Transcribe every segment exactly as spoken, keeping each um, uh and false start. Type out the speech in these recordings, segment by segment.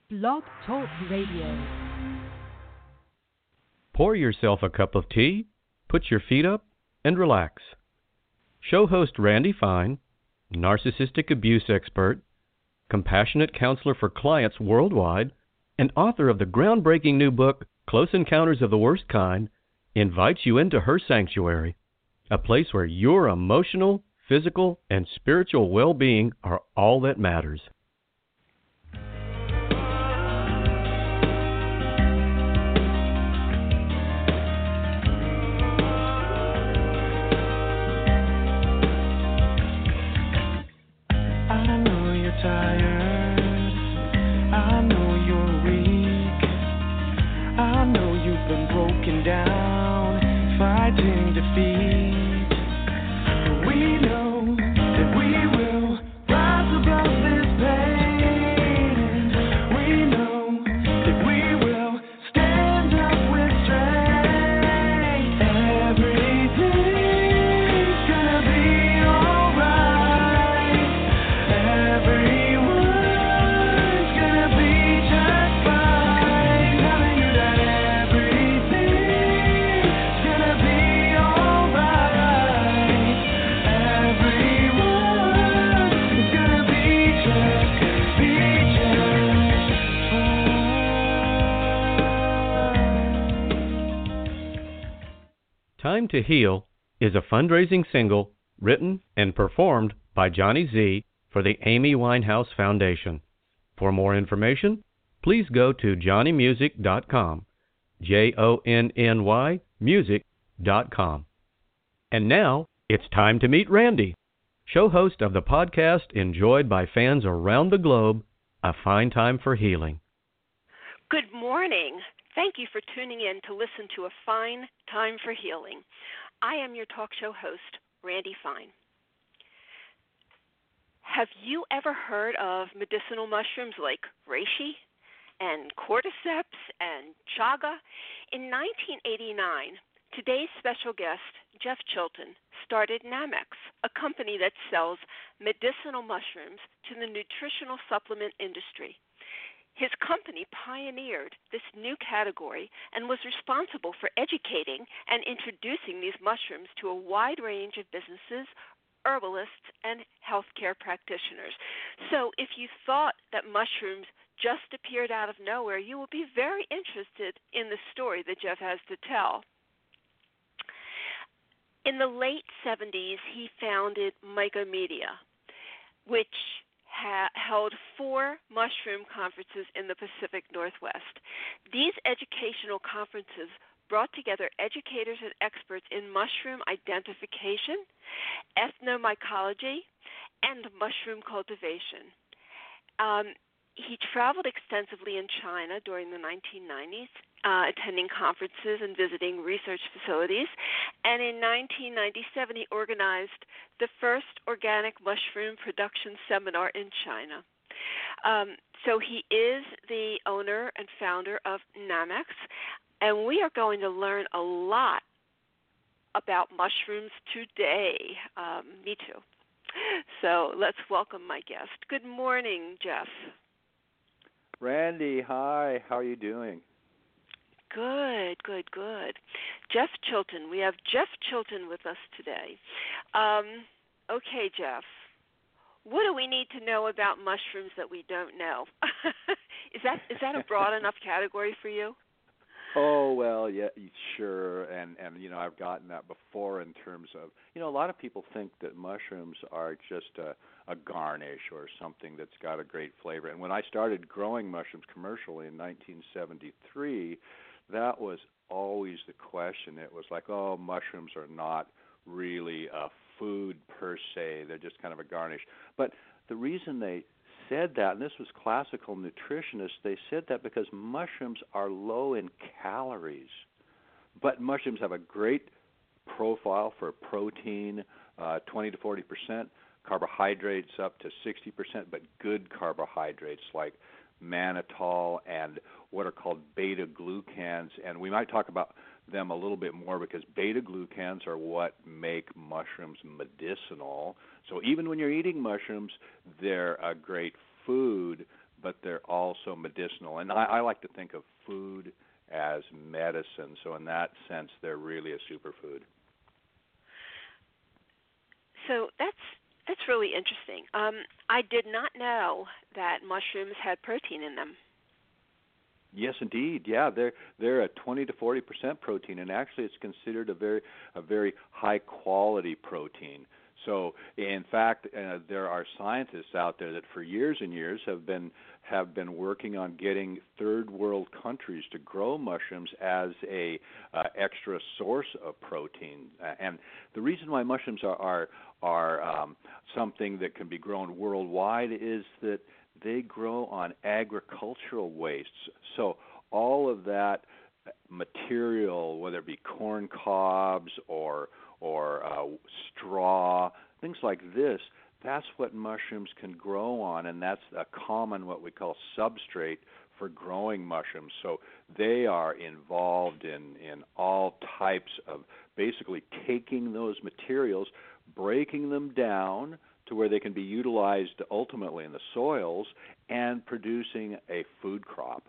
Blog Talk Radio. Pour yourself a cup of tea, put your feet up, and relax. Show host Randy Fine, narcissistic abuse expert, compassionate counselor for clients worldwide, and author of the groundbreaking new book, Close Encounters of the Worst Kind, invites you into her sanctuary, a place where your emotional, physical, and spiritual well-being are all that matters. Tired. I know you're weak. I know you've been broken down, fighting defeat. But we know that we will rise above this pain. We know that we will stand up with strength. Everything's gonna be alright. Every Time to Heal is a fundraising single written and performed by Johnny Z for the Amy Winehouse Foundation. For more information, please go to johnny music dot com, J O N N Y music dot com. And now, it's time to meet Randy, show host of the podcast enjoyed by fans around the globe, A Fine Time for Healing. Good morning. Thank you for tuning in to listen to A Fine Time for Healing. I am your talk show host, Randy Fine. Have you ever heard of medicinal mushrooms like reishi and cordyceps and chaga? In nineteen eighty-nine, today's special guest, Jeff Chilton, started Namex, a company that sells medicinal mushrooms to the nutritional supplement industry. His company pioneered this new category and was responsible for educating and introducing these mushrooms to a wide range of businesses, herbalists, and healthcare practitioners. So if you thought that mushrooms just appeared out of nowhere, you will be very interested in the story that Jeff has to tell. In the late seventies, he founded Mycomedia, which Ha- held four mushroom conferences in the Pacific Northwest. These educational conferences brought together educators and experts in mushroom identification, ethnomycology, and mushroom cultivation. Um, he traveled extensively in China during the nineteen nineties, uh, attending conferences and visiting research facilities. And in nineteen ninety-seven, he organized the first organic mushroom production seminar in China. Um, so he is the owner and founder of Namex, and we are going to learn a lot about mushrooms today. Um, me too. So let's welcome my guest. Good morning, Jeff. Randy, hi. How are you doing? Good, good, good. Jeff Chilton. We have Jeff Chilton with us today. Um, okay, Jeff. What do we need to know about mushrooms that we don't know? is that is that a broad enough category for you? Oh, well, yeah, sure. And, and, you know, I've gotten that before in terms of, you know, a lot of people think that mushrooms are just a, a garnish or something that's got a great flavor. And when I started growing mushrooms commercially in nineteen seventy-three, that was always the question. It was like, oh, mushrooms are not really a food per se. They're just kind of a garnish. But the reason they said that, and this was classical nutritionists, they said that because mushrooms are low in calories. But mushrooms have a great profile for protein, uh, twenty to forty percent, carbohydrates up to sixty percent, but good carbohydrates like mannitol and what are called beta-glucans. And we might talk about them a little bit more because beta-glucans are what make mushrooms medicinal. So even when you're eating mushrooms, they're a great food, but they're also medicinal. And I, I like to think of food as medicine. So in that sense, they're really a superfood. So that's that's really interesting. Um, I did not know that mushrooms had protein in them. Yes, indeed. Yeah, they're they're a twenty to forty percent protein, and actually, it's considered a very a very high quality protein. So, in fact, uh, there are scientists out there that for years and years have been have been working on getting third world countries to grow mushrooms as a uh, extra source of protein. Uh, and the reason why mushrooms are are, are um, something that can be grown worldwide is that they grow on agricultural wastes. So all of that material, whether it be corn cobs or or uh, straw, things like this, that's what mushrooms can grow on, and that's a common what we call substrate for growing mushrooms. So they are involved in, in all types of basically taking those materials, breaking them down to where they can be utilized ultimately in the soils and producing a food crop.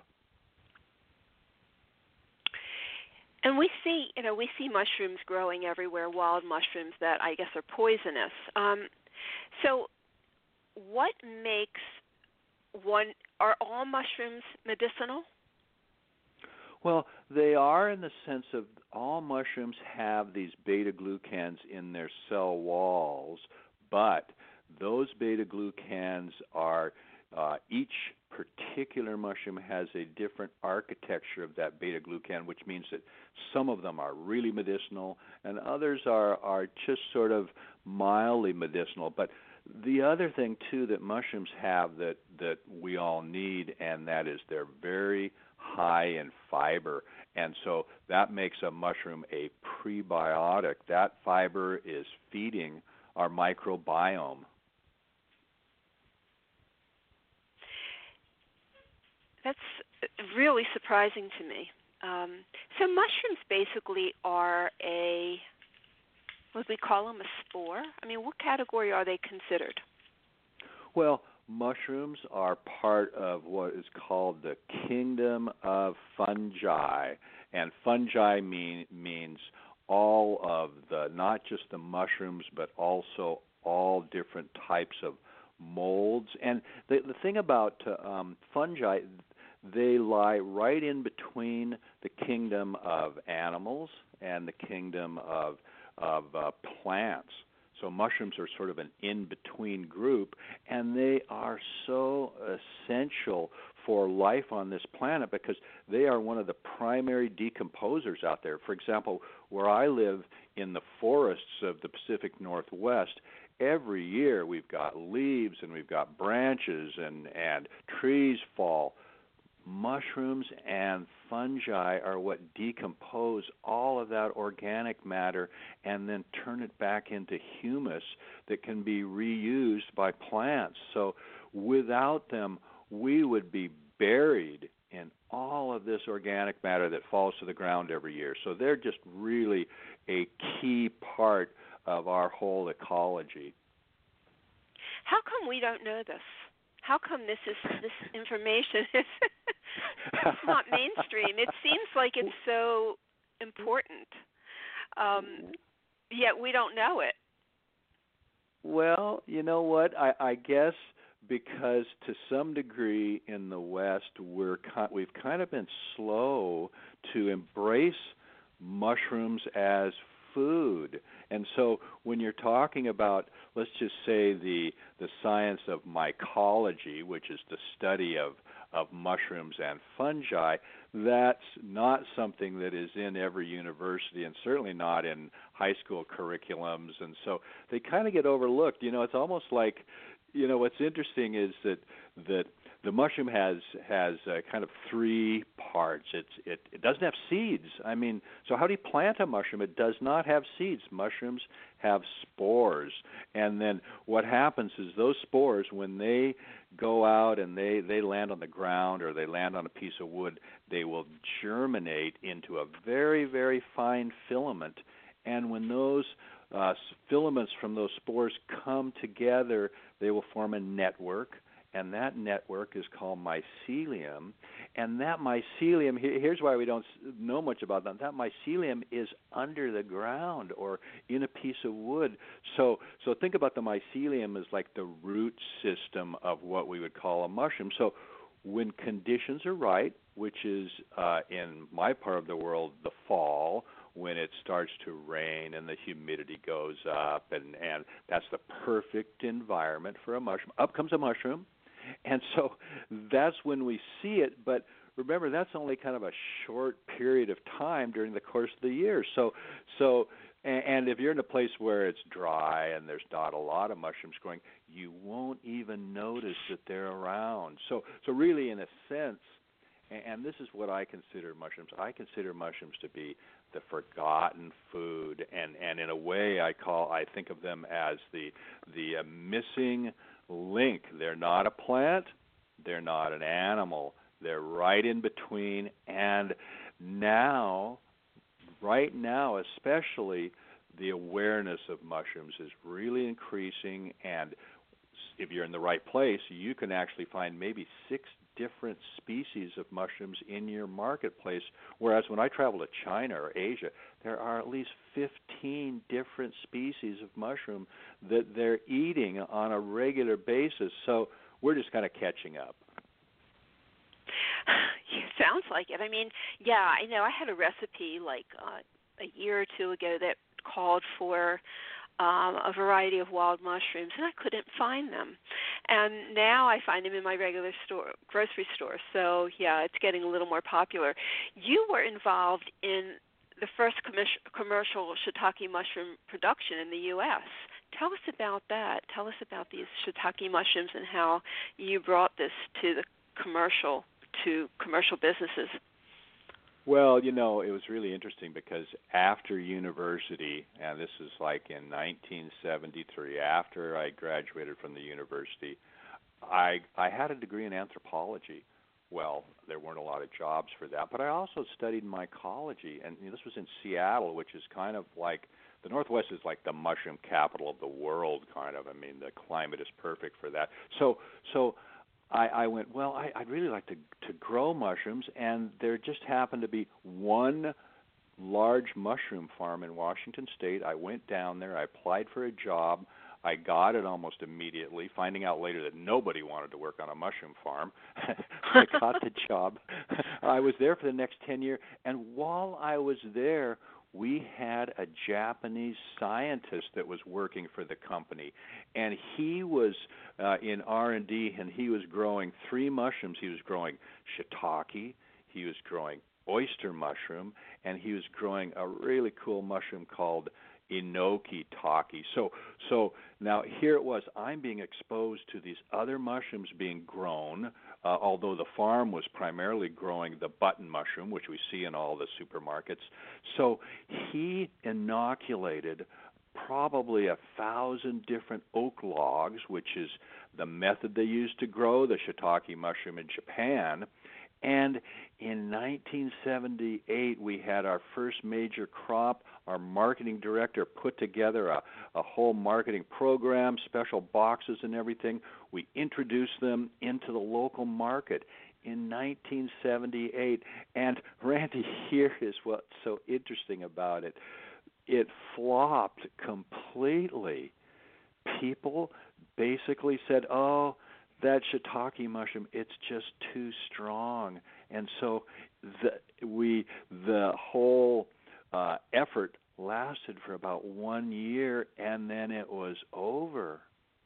And we see, you know, we see mushrooms growing everywhere, wild mushrooms that I guess are poisonous. Um, so what makes one, are all mushrooms medicinal? Well, they are in the sense of all mushrooms have these beta-glucans in their cell walls, but those beta-glucans are, uh, each particular mushroom has a different architecture of that beta-glucan, which means that some of them are really medicinal and others are, are just sort of mildly medicinal. But the other thing, too, that mushrooms have that, that we all need, and that is they're very high in fiber. And so that makes a mushroom a prebiotic. That fiber is feeding our microbiome. That's really surprising to me. Um, so mushrooms basically are a, what do we call them, a spore? I mean, what category are they considered? Well, mushrooms are part of what is called the kingdom of fungi. And fungi mean, means all of the, not just the mushrooms, but also all different types of molds. And the, the thing about uh, um, fungi, they lie right in between the kingdom of animals and the kingdom of, of uh, plants. So mushrooms are sort of an in-between group, and they are so essential for life on this planet because they are one of the primary decomposers out there. For example, where I live in the forests of the Pacific Northwest, every year we've got leaves and we've got branches and, and trees fall. Mushrooms and fungi are what decompose all of that organic matter and then turn it back into humus that can be reused by plants. So without them, we would be buried in all of this organic matter that falls to the ground every year. So they're just really a key part of our whole ecology. How come we don't know this? How come this is this information is it's not mainstream? It seems like it's so important, um, yet we don't know it. Well, you know what? I, I guess because to some degree in the West, we're we've kind of been slow to embrace mushrooms as food. And so when you're talking about, let's just say, the the science of mycology, which is the study of, of mushrooms and fungi, that's not something that is in every university and certainly not in high school curriculums. And so they kind of get overlooked. You know, it's almost like, you know, what's interesting is that that the mushroom has has uh, kind of three parts. It's it, it doesn't have seeds. I mean, so how do you plant a mushroom? It does not have seeds. Mushrooms have spores. And then what happens is those spores, when they go out and they, they land on the ground or they land on a piece of wood, they will germinate into a very, very fine filament. And when those uh, filaments from those spores come together, they will form a network. and that network is called mycelium. And that mycelium, here's why we don't know much about that. That mycelium is under the ground or in a piece of wood. So, so think about the mycelium as like the root system of what we would call a mushroom. So when conditions are right, which is uh, in my part of the world, the fall, when it starts to rain and the humidity goes up, and, and that's the perfect environment for a mushroom. Up comes a mushroom, and so that's when we see it. But remember, that's only kind of a short period of time during the course of the year. So, so, and, and if you're in a place where it's dry and there's not a lot of mushrooms growing, you won't even notice that they're around. So, so really, in a sense, and this is what I consider mushrooms. I consider mushrooms to be the forgotten food, and, and in a way, I call I think of them as the the uh, missing link. They're not a plant, they're not an animal. They're right in between. And now, right now, especially, the awareness of mushrooms is really increasing. And if you're in the right place, you can actually find maybe six different species of mushrooms in your marketplace, whereas when I travel to China or Asia, there are at least fifteen different species of mushroom that they're eating on a regular basis. So we're just kind of catching up. Sounds like it. I mean, yeah, I know I had a recipe like uh, a year or two ago that called for Um, a variety of wild mushrooms, and I couldn't find them. And now I find them in my regular store, grocery store. So, yeah, it's getting a little more popular. You were involved in the first commis- commercial shiitake mushroom production in the U S Tell us about that. Tell us about these shiitake mushrooms and how you brought this to the commercial, to commercial businesses. Well, you know, it was really interesting because after university, and this is like in nineteen seventy-three, after I graduated from the university, I I had a degree in anthropology. Well, there weren't a lot of jobs for that, but I also studied mycology, and you know, this was in Seattle, which is kind of like, the Northwest is like the mushroom capital of the world, kind of. I mean, the climate is perfect for that. So, so I, I went, well, I, I'd really like to, to grow mushrooms, and there just happened to be one large mushroom farm in Washington State. I went down there. I applied for a job. I got it almost immediately, finding out later that nobody wanted to work on a mushroom farm. I got the job. I was there for the next ten years, and while I was there, we had a Japanese scientist that was working for the company, and he was uh, in R and D, and he was growing three mushrooms. He was growing shiitake, he was growing oyster mushroom, and he was growing a really cool mushroom called enoki taki. So, so now here it was. I'm being exposed to these other mushrooms being grown, uh, although the farm was primarily growing the button mushroom, which we see in all the supermarkets. So he inoculated probably a thousand different oak logs, which is the method they used to grow the shiitake mushroom in Japan. And in nineteen seventy-eight, we had our first major crop. Our marketing director put together a, a whole marketing program, special boxes and everything. We introduced them into the local market in nineteen seventy-eight. And, Randy, here is what's so interesting about it. It flopped completely. People basically said, oh, that shiitake mushroom, it's just too strong. And so the we the whole uh, effort lasted for about one year, and then it was over.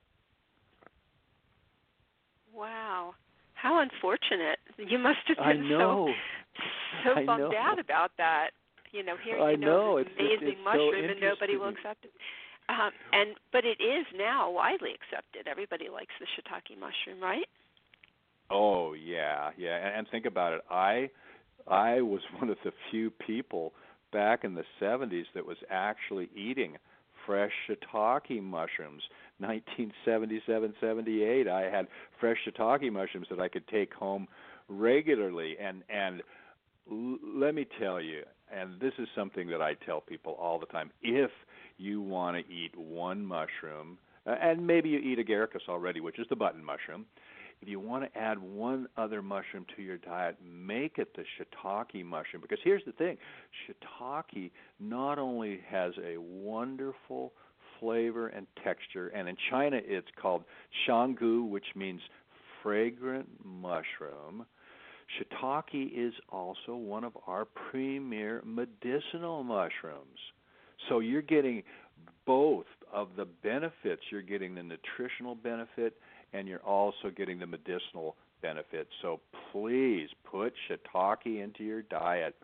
Wow. How unfortunate. You must have been I know. so, so I bummed know. out about that. You know, here I you know, know. this It's, amazing it's, it's mushroom so and nobody will accept it. Um, and but it is now widely accepted. Everybody likes the shiitake mushroom, right? Oh yeah, yeah. And, and think about it. I I was one of the few people back in the seventies that was actually eating fresh shiitake mushrooms. nineteen seventy-seven, seventy-eight, I had fresh shiitake mushrooms that I could take home regularly. And and l- let me tell you, and this is something that I tell people all the time, if you want to eat one mushroom, uh, and maybe you eat agaricus already, which is the button mushroom, if you want to add one other mushroom to your diet, make it the shiitake mushroom. Because here's the thing, shiitake not only has a wonderful flavor and texture, and in China it's called shanggu, which means fragrant mushroom. Shiitake is also one of our premier medicinal mushrooms. So you're getting both of the benefits. You're getting the nutritional benefit, and you're also getting the medicinal benefit. So please put shiitake into your diet.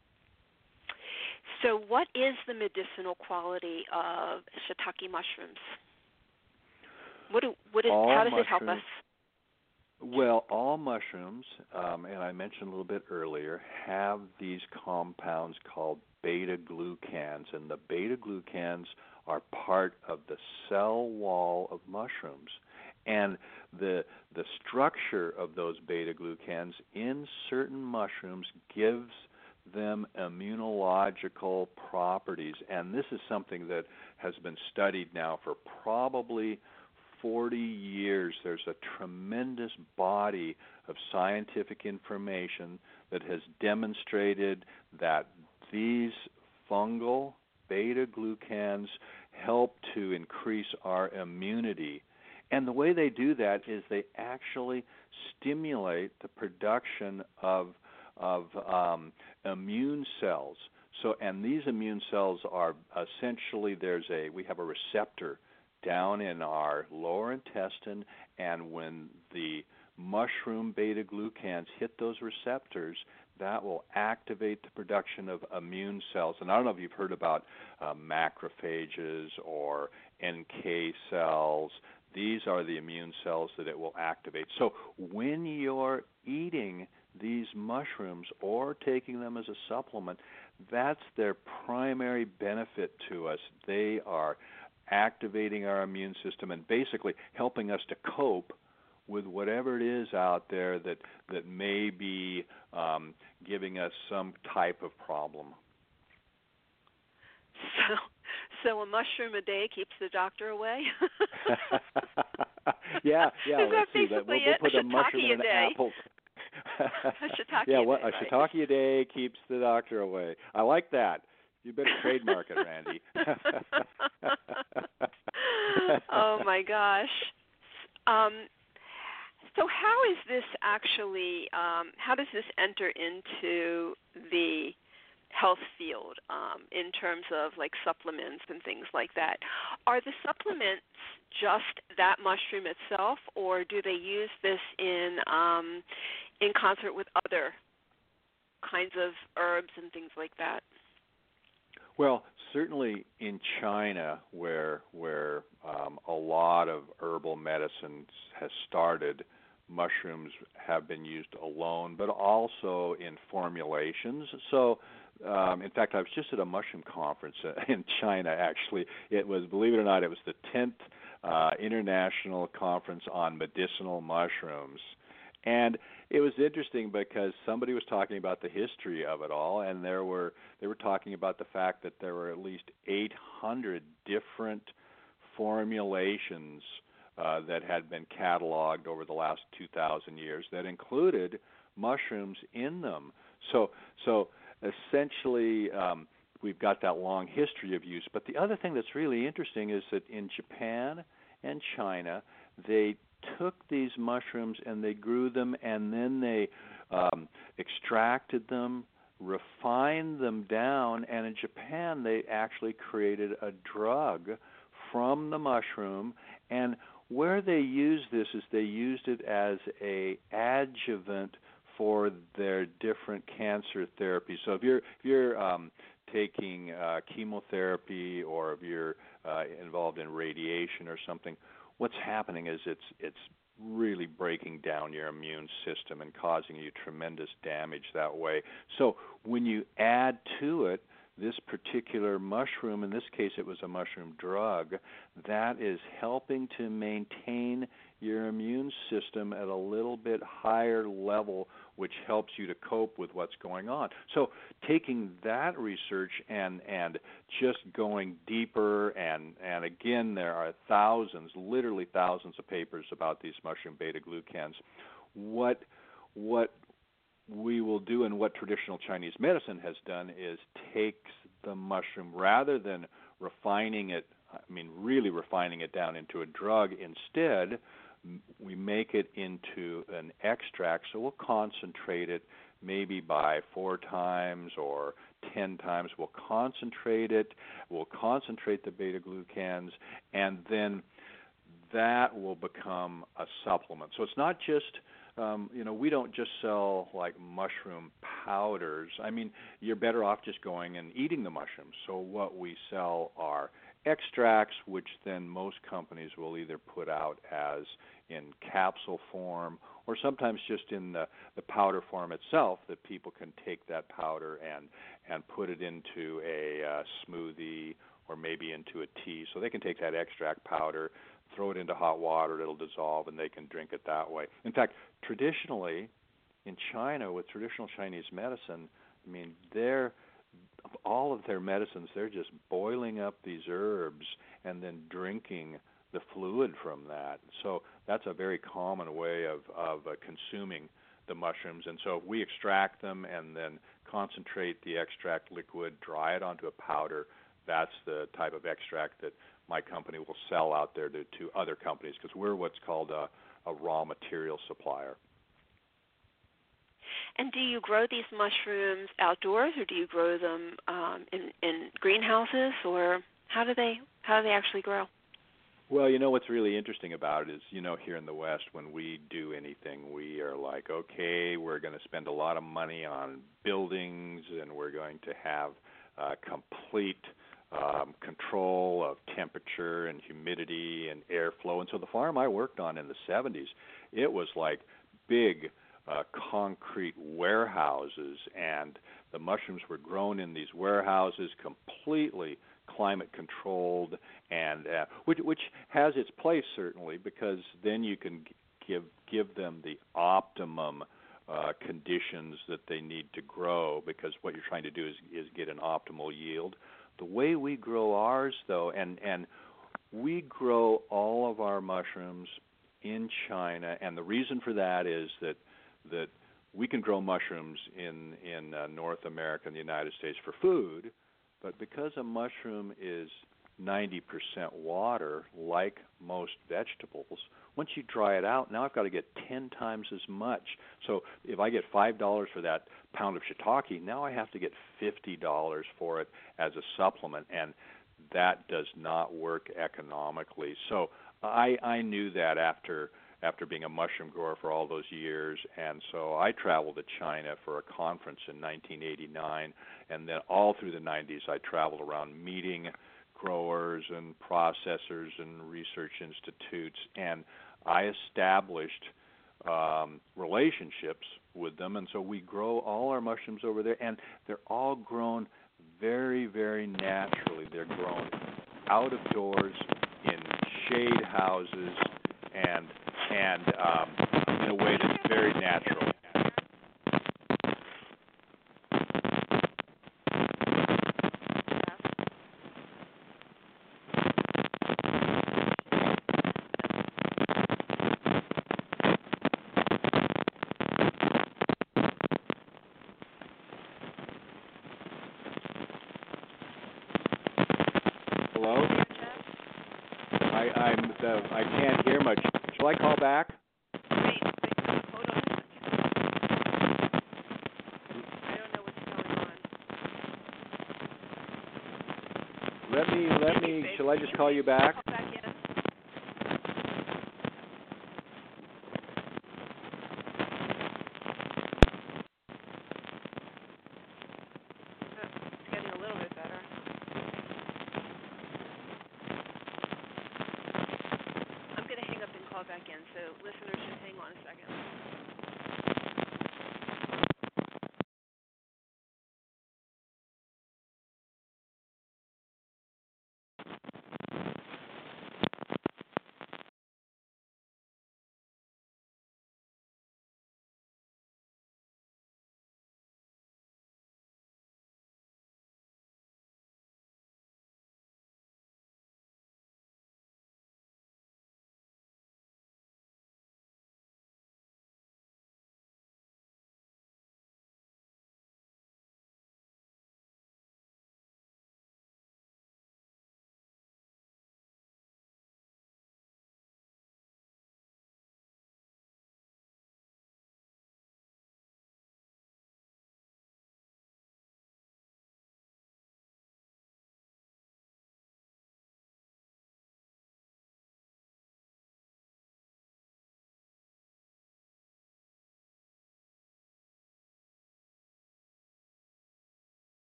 So what is the medicinal quality of shiitake mushrooms? What do, what is, all how does mushrooms, it help us? Well, all mushrooms, um, and I mentioned a little bit earlier, have these compounds called beta-glucans, and the beta-glucans are part of the cell wall of mushrooms. And the the structure of those beta-glucans in certain mushrooms gives them immunological properties. And this is something that has been studied now for probably forty years. There's a tremendous body of scientific information that has demonstrated that these fungal beta-glucans help to increase our immunity. And the way they do that is they actually stimulate the production of of um, immune cells. So, and these immune cells are essentially, there's a we have a receptor down in our lower intestine, and when the mushroom beta-glucans hit those receptors, that will activate the production of immune cells. And I don't know if you've heard about uh, macrophages or N K cells. These are the immune cells that it will activate. So when you're eating these mushrooms or taking them as a supplement, that's their primary benefit to us. They are activating our immune system and basically helping us to cope with whatever it is out there that that may be um, giving us some type of problem. So, so a mushroom a day keeps the doctor away? yeah, yeah. Is let's that see. basically We'll, we'll it? put a a mushroom shiitake and a an day. apple. a shiitake yeah, a what, day, a right? shiitake a day keeps the doctor away. I like that. You better trademark it, Randy. Oh my gosh. Um, so how is this actually? Um, how does this enter into the health field um, in terms of like supplements and things like that? Are the supplements just that mushroom itself, or do they use this in um, in concert with other kinds of herbs and things like that? Well, certainly in China, where where um, a lot of herbal medicine has started, mushrooms have been used alone, but also in formulations. So, um, in fact, I was just at a mushroom conference in China, actually. It was, believe it or not, it was the tenth uh, International Conference on Medicinal Mushrooms. And it was interesting because somebody was talking about the history of it all, and there were they were talking about the fact that there were at least eight hundred different formulations uh, that had been cataloged over the last two thousand years that included mushrooms in them. So, so essentially, um, we've got that long history of use. But the other thing that's really interesting is that in Japan and China, they took these mushrooms and they grew them, and then they um, extracted them, refined them down, and in Japan they actually created a drug from the mushroom. And where they used this is they used it as a adjuvant for their different cancer therapies. So if you're if you're um, taking uh, chemotherapy, or if you're uh, involved in radiation or something, what's happening is it's it's really breaking down your immune system and causing you tremendous damage that way. So when you add to it this particular mushroom, in this case it was a mushroom drug, that is helping to maintain your immune system at a little bit higher level, which helps you to cope with what's going on. So taking that research and and just going deeper, and, and again, there are thousands, literally thousands of papers about these mushroom beta-glucans. What what we will do, and what traditional Chinese medicine has done, is takes the mushroom, rather than refining it, I mean really refining it down into a drug, instead we make it into an extract. So we'll concentrate it maybe by four times or ten times. We'll concentrate it, we'll concentrate the beta-glucans, and then that will become a supplement. So it's not just Um, you know, we don't just sell like mushroom powders. I mean, you're better off just going and eating the mushrooms. So what we sell are extracts, which then most companies will either put out as in capsule form, or sometimes just in the, the powder form itself, that people can take that powder and and put it into a uh, smoothie or maybe into a tea. So they can take that extract powder, throw it into hot water, it'll dissolve, and they can drink it that way. In fact, traditionally, in China, with traditional Chinese medicine, I mean, they're, all of their medicines, they're just boiling up these herbs and then drinking the fluid from that. So that's a very common way of, of uh, consuming the mushrooms. And so if we extract them and then concentrate the extract liquid, dry it onto a powder, that's the type of extract that my company will sell out there to, to other companies, because we're what's called a, a raw material supplier. And do you grow these mushrooms outdoors, or do you grow them um, in, in greenhouses, or how do they how do they actually grow? Well, you know what's really interesting about it is, you know, here in the West, when we do anything, we are like, okay, we're going to spend a lot of money on buildings, and we're going to have uh, complete Um, control of temperature and humidity and airflow. And so the farm I worked on in the seventies, it was like big uh, concrete warehouses, and the mushrooms were grown in these warehouses, completely climate controlled, and uh, which, which has its place certainly, because then you can give give them the optimum uh, conditions that they need to grow, because what you're trying to do is, is get an optimal yield. The way we grow ours, though, and, and we grow all of our mushrooms in China, and the reason for that is that that we can grow mushrooms in, in uh, North America and the United States for food, but because a mushroom is ninety percent water, like most vegetables, once you dry it out, now I've got to get ten times as much. So if I get five dollars for that pound of shiitake, now I have to get fifty dollars for it as a supplement, and that does not work economically. So I, I knew that after after being a mushroom grower for all those years, and so I traveled to China for a conference in nineteen eighty-nine, and then all through the nineties I traveled around meeting growers and processors and research institutes, and I established um, relationships with them, and so we grow all our mushrooms over there, and they're all grown very, very naturally. They're grown out of doors in shade houses, and and um, in a way that's very natural. I can't hear much. Shall I call back? Wait, wait, hold on a second. I don't know what's going on. Let me, let me, shall I just call you back? Call back in. Oh, it's getting a little bit better. Call back in, so listeners should hang on a second.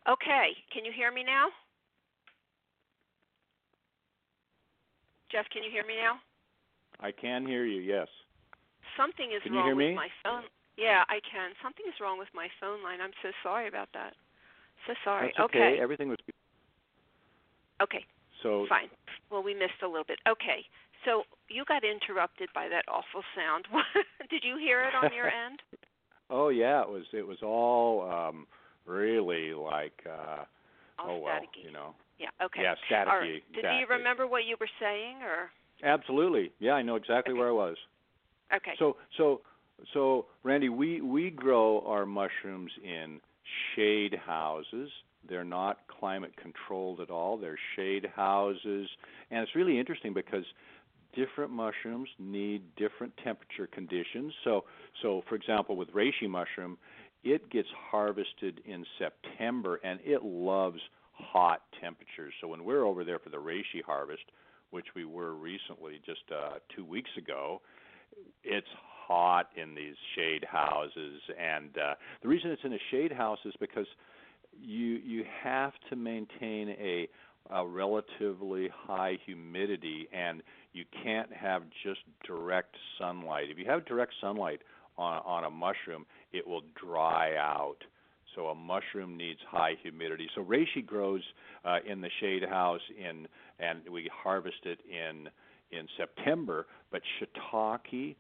Okay, can you hear me now? Jeff, can you hear me now? I can hear you, yes. Something is Can you wrong hear with me? my phone. Yeah, I can. Something is wrong with my phone line. I'm so sorry about that. So sorry. That's okay. okay. Everything was good. Okay. So Fine. Well, we missed a little bit. Okay. So you got interrupted by that awful sound. Did you hear it on your end? Oh yeah, it was it was all um really like uh All oh well, staticky. you know. Yeah, okay. Yeah, staticky. All right. Did exactly. you remember what you were saying or Absolutely. Yeah, I know exactly Okay. where I was. Okay. So so so Randy, we we grow our mushrooms in shade houses. They're not climate controlled at all. They're shade houses, and it's really interesting because different mushrooms need different temperature conditions. So, so for example, with reishi mushroom, it gets harvested in September, and it loves hot temperatures. So when we're over there for the reishi harvest, which we were recently, just uh, two weeks ago, it's hot in these shade houses. And uh, the reason it's in a shade house is because you you have to maintain a a relatively high humidity, and you can't have just direct sunlight. If you have direct sunlight on, on a mushroom, it will dry out. So a mushroom needs high humidity. So reishi grows uh, in the shade house, in, and we harvest it in in September. But shiitake,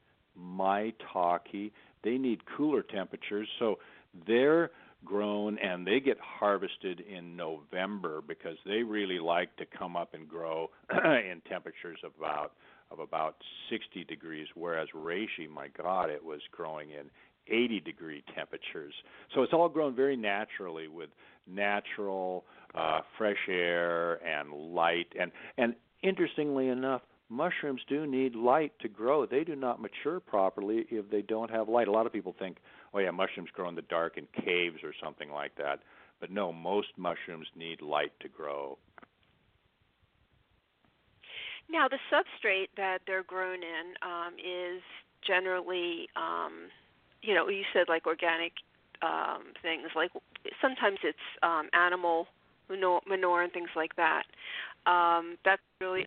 maitake, they need cooler temperatures. So they're grown and they get harvested in November because they really like to come up and grow in temperatures of about of about sixty degrees, whereas reishi, my God, it was growing in eighty degree temperatures. So it's all grown very naturally with natural uh, fresh air and light. And and interestingly enough, mushrooms do need light to grow. They do not mature properly if they don't have light. A lot of people think, oh yeah, mushrooms grow in the dark in caves or something like that. But no, most mushrooms need light to grow. Now, the substrate that they're grown in um, is generally, um, you know, you said like organic um, things. Like sometimes it's um, animal manure, manure and things like that. Um, that's really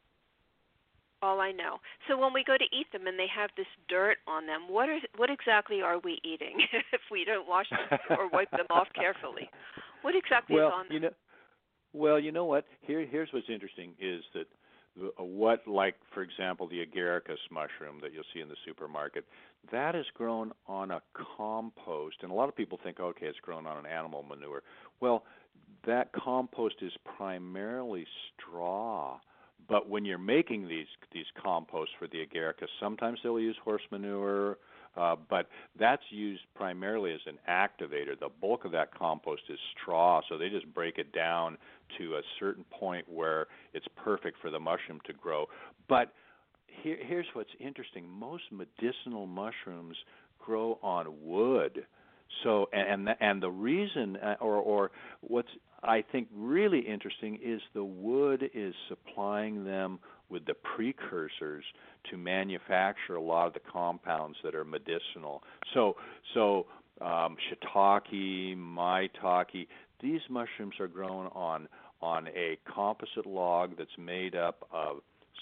all I know. So when we go to eat them and they have this dirt on them, what are what exactly are we eating if we don't wash them or wipe them off carefully? What exactly well, is on them? You know, well, you know what? Here, here's what's interesting is that the, what, like, for example, the agaricus mushroom that you'll see in the supermarket, that is grown on a compost. And a lot of people think, okay, it's grown on an animal manure. Well, that compost is primarily straw. But when you're making these these composts for the agaricus, sometimes they'll use horse manure, uh, but that's used primarily as an activator. The bulk of that compost is straw, so they just break it down to a certain point where it's perfect for the mushroom to grow. But here, here's what's interesting. Most medicinal mushrooms grow on wood. So, and and the reason, or or what's I think really interesting is the wood is supplying them with the precursors to manufacture a lot of the compounds that are medicinal. So, so um, shiitake, maitake, these mushrooms are grown on on a composite log that's made up of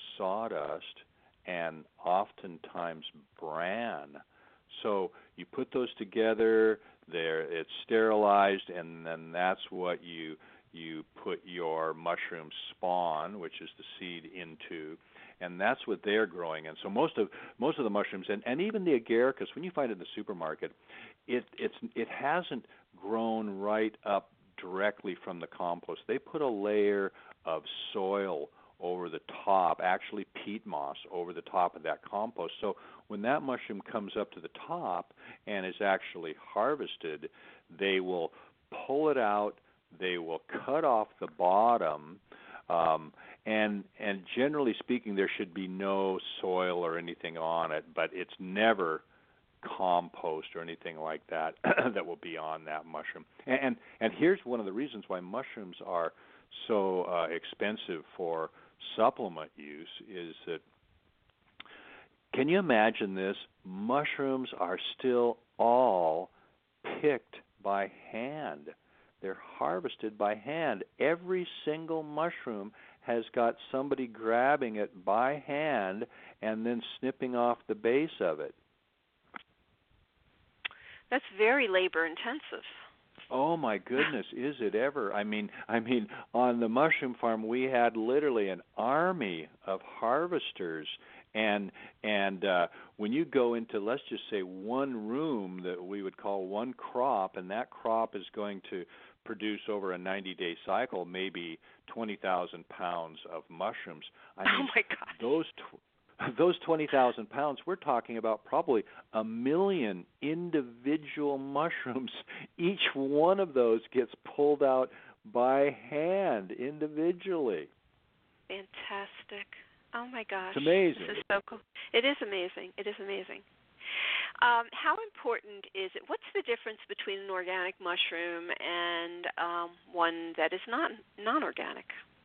sawdust and oftentimes bran. So you put those together, there it's sterilized, and then that's what you you put your mushroom spawn, which is the seed, into, and that's what they're growing in. So most of most of the mushrooms, and, and even the agaricus, when you find it in the supermarket, it it's it hasn't grown right up directly from the compost. They put a layer of soil over the top, actually peat moss over the top of that compost. So when that mushroom comes up to the top and is actually harvested, they will pull it out, they will cut off the bottom, um, and and generally speaking, there should be no soil or anything on it, but it's never compost or anything like that that will be on that mushroom. And, and and here's one of the reasons why mushrooms are so uh, expensive for supplement use is that, can you imagine this? Mushrooms are still all picked by hand. they're harvested by hand. Every single mushroom has got somebody grabbing it by hand and then snipping off the base of it. That's very labor intensive. Oh my goodness, is it ever? I mean, I mean, on the mushroom farm we had literally an army of harvesters, and and uh, when you go into, let's just say, one room that we would call one crop, and that crop is going to produce over a ninety-day cycle maybe twenty thousand pounds of mushrooms. I mean, oh my God! Those tw- those twenty thousand pounds, we're talking about probably a million individual mushrooms. Each one of those gets pulled out by hand individually. Fantastic. Oh, my gosh. It's amazing. This is so cool. It is amazing. It is amazing. Um, how important is it? What's the difference between an organic mushroom and um, one that is not non-organic?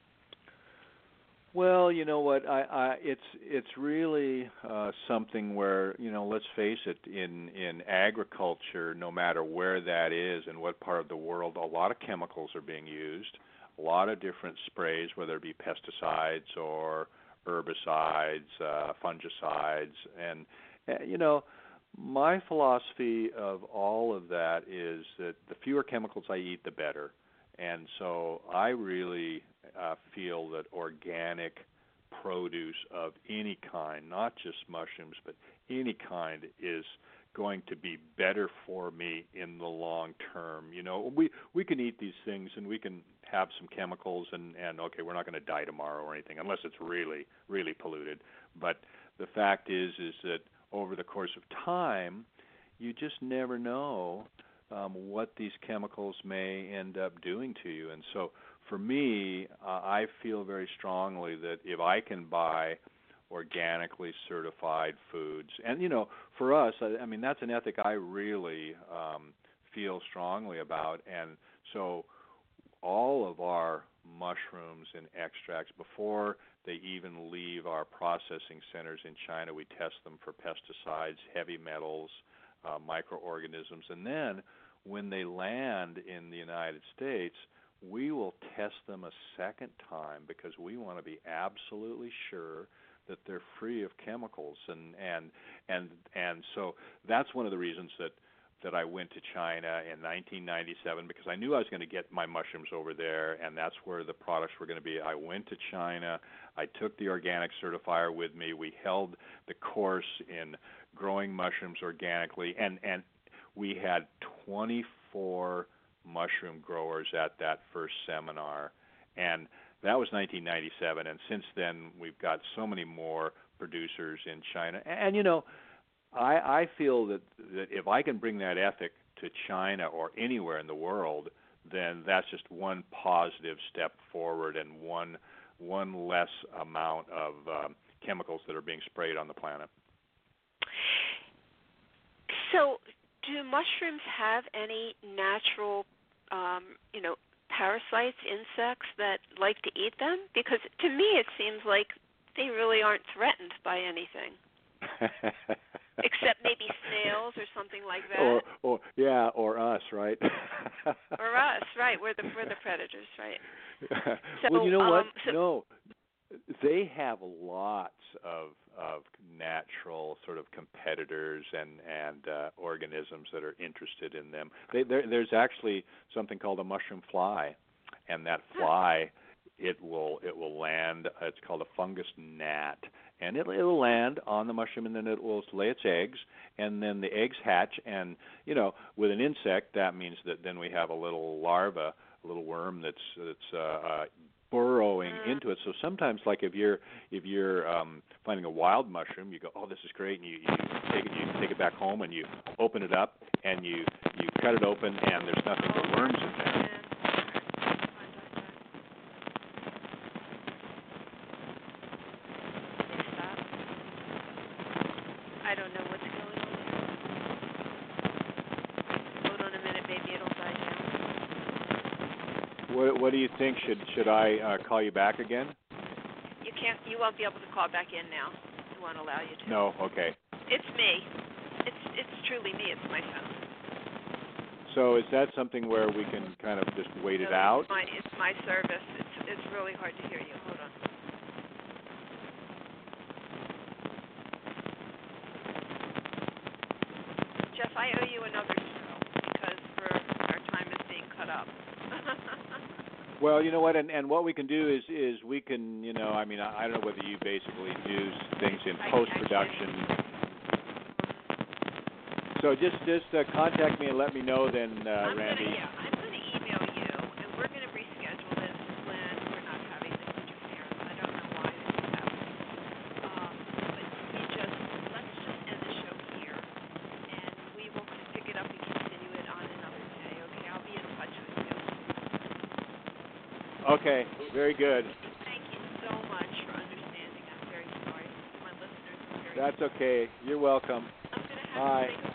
Well, you know what? I, I it's it's really uh, something where, you know, let's face it, in in agriculture, no matter where that is and what part of the world, a lot of chemicals are being used, a lot of different sprays, whether it be pesticides or herbicides, uh, fungicides, and uh, you know, my philosophy of all of that is that the fewer chemicals I eat, the better. And so I really uh, feel that organic produce of any kind, not just mushrooms, but any kind, is going to be better for me in the long term. You know, we we can eat these things and we can have some chemicals and, and okay, we're not going to die tomorrow or anything, unless it's really, really polluted. But the fact is, is that over the course of time, you just never know Um, what these chemicals may end up doing to you. And so for me, uh, I feel very strongly that if I can buy organically certified foods, and, you know, for us, I, I mean, that's an ethic I really um, feel strongly about. And so all of our mushrooms and extracts, before they even leave our processing centers in China, we test them for pesticides, heavy metals, Uh, microorganisms, and then when they land in the United States, we will test them a second time because we want to be absolutely sure that they're free of chemicals, and and and and so that's one of the reasons that that I went to China in nineteen ninety-seven, because I knew I was going to get my mushrooms over there, and that's where the products were going to be. I went to China. I took the organic certifier with me. We held the course in growing mushrooms organically, and, and we had twenty-four mushroom growers at that first seminar, and that was nineteen ninety-seven, and since then we've got so many more producers in China. And, and you know, I, I feel that, that if I can bring that ethic to China or anywhere in the world, then that's just one positive step forward and one one less amount of um, chemicals that are being sprayed on the planet. So, do mushrooms have any natural, um, you know, parasites, insects that like to eat them? Because to me, it seems like they really aren't threatened by anything, except maybe snails or something like that. Or, or yeah, or us, right? Or us, right? We're the we're the predators, right? So, well, you know what? Um, so, no, they have lots of of natural sort of competitors and and uh, organisms that are interested in them. They, there, there's actually something called a mushroom fly, and that fly, it will it will land. It's called a fungus gnat, and it it'll land on the mushroom, and then it will lay its eggs, and then the eggs hatch. And you know, with an insect, that means that then we have a little larva, a little worm that's that's uh, uh, burrowing into it. So sometimes, like if you're if you're um, finding a wild mushroom, you go, oh, this is great, and you, you take it you take it back home and you open it up and you you cut it open and there's nothing but worms in there. I don't know what's going on. Hold on a minute, maybe it'll die down. What, what do you think? Should should I uh, call you back again? You can't. You won't be able to call back in now. It won't allow you to. No. Okay. It's me. It's it's truly me. It's my phone. So is that something where we can kind of just wait it No, out? It's my, it's my service. It's, it's really hard to hear you. Hold on. Jeff, I owe you another show because we're, our time is being cut up. Well, you know what, and, and what we can do is is we can, you know, I mean, I, I don't know whether you basically do things in I- I post production. So just just uh, contact me and let me know then, uh, I'm Randy. Gonna, yeah, I'm going to email you, and we're going to reschedule this when we're not having this interference. I don't know why this is happening. Um, but we just, let's just end the show here, and we will pick it up and continue it on another day, okay? I'll be in touch with you. Okay, very good. Thank you so much for understanding. I'm very sorry. My listeners are very That's okay. You're welcome. I'm going to have Bye. to say goodbye.